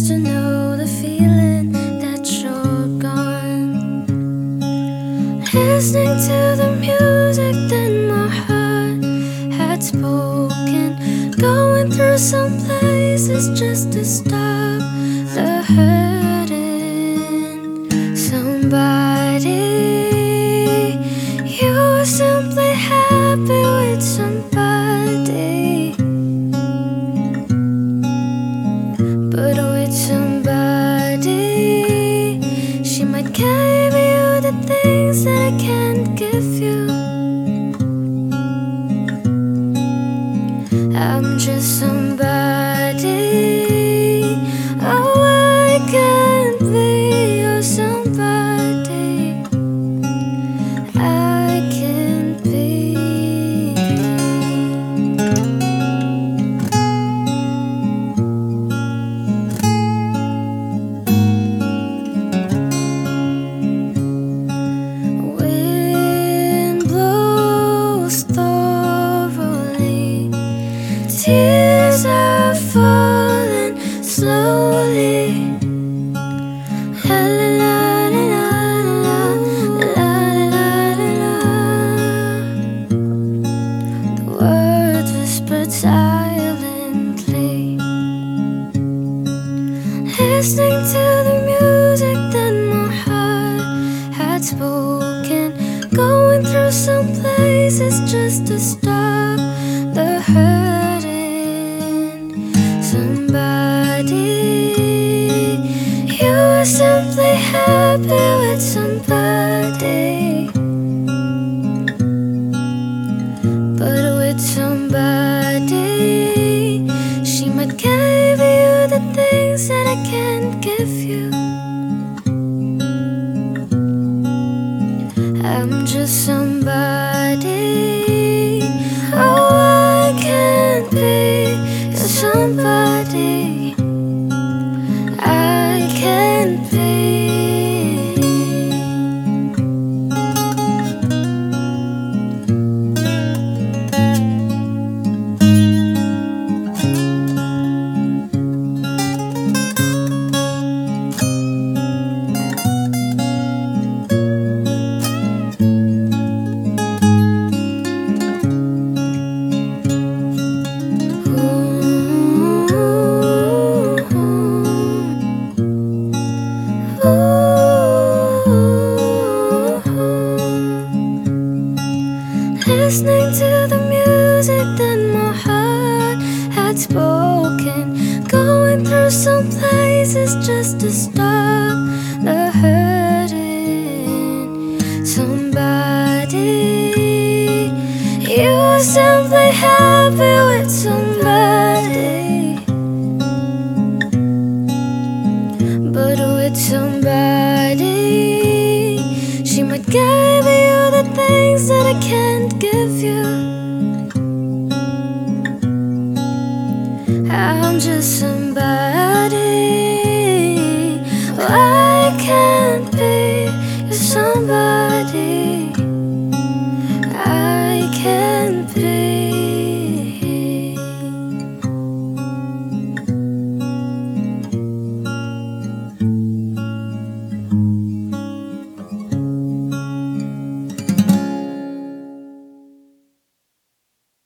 just to know the feeling that you're gone. Listening to the music that my heart had spoken. Going through some places just to stop the hurting. Somebody, you were simply happy with somebody, but with somebody, she might give you the things that I can't give you. I'm just somebody. Oh, I can't be your somebody. I can't be. Wind blows thoroughly, tears are falling slowly. La la la la la la la la la. The words whispered silently, listening to the music that my heart had spoken. Going through some places just to stop the hurting. Somebody, you were simply happy with somebody, but with somebody, she might give you the things that I can't give you. I'm just somebody. Oh, I can't be your somebody. I can't be. Listening to the music that my heart had spoken. Going through some places just to stop the hurting. Somebody, you were simply happy with somebody, but with somebody, she might give you the things that I can't